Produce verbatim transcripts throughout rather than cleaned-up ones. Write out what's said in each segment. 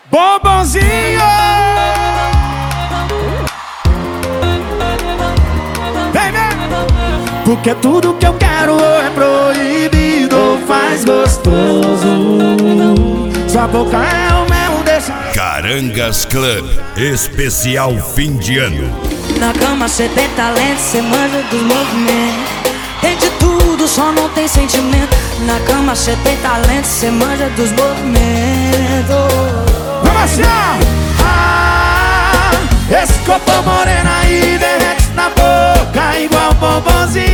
Bombonzinho! Vem, vem! Porque tudo que eu quero é proibido, faz gostoso. Sua boca é o mel, deixa... Carangas Club, especial fim de ano. Na cama cê tem talento, cê manja dos movimentos. Tem de tudo, só não tem sentimento. Na cama cê tem talento, cê manja dos movimentos. Vamos assim, ó! Ah, esse corpo moreno aí derrete na boca igual bombonzinho.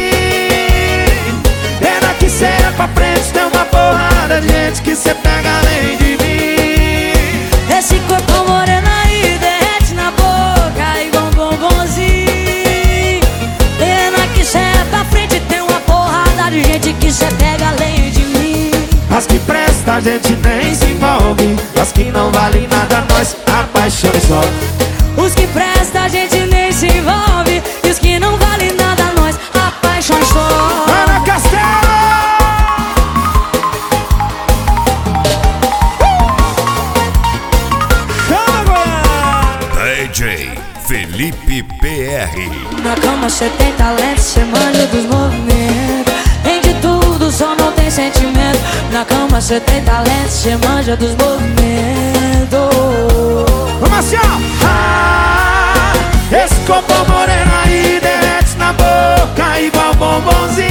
Pena que cê é pra frente, tem uma porrada de gente que cê pega além de mim. Esse corpo moreno aí derrete na boca igual bombonzinho. Pena que cê é pra frente, tem uma porrada de gente que cê pega além de mim. As que presta a gente nem se envolve, as que não valem nada nós apaixona só. Os que presta a gente nem se envolve, e os que não valem nada nós apaixona só. Ana Castelo! Chama, Goiás! D J Felipe P R. Na cama cê tem talento, cê manja dos movimentos. Tem de tudo, só não tem sentimento. Na cama cê tem talento, cê manja dos movimentos. Vamos assim, ó! Ah, esse corpo moreno aí derrete na boca igual bombonzinho.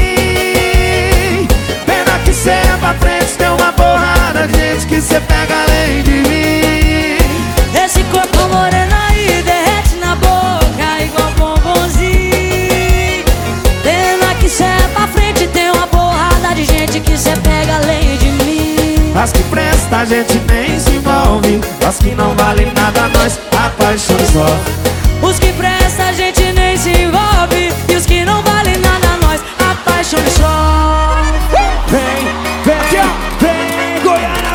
Pena que cê é pra frente, tem uma porrada de gente que cê pega além de mim. Esse corpo moreno aí derrete na boca igual bombonzinho. Pena que cê é pra frente, tem uma porrada de gente que cê pega além de mim. As que presta a gente nem se envolve, as que não valem nada nós apaixona só. Os que presta a gente nem se envolve, e os que não valem nada nós apaixona só. Vem, vem aqui, ó, vem, Goiânia,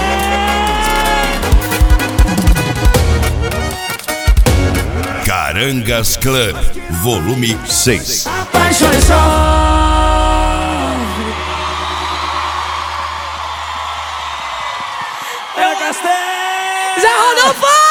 vem! Carangas Club, volume seis. Apaixona só. Já rodou fora!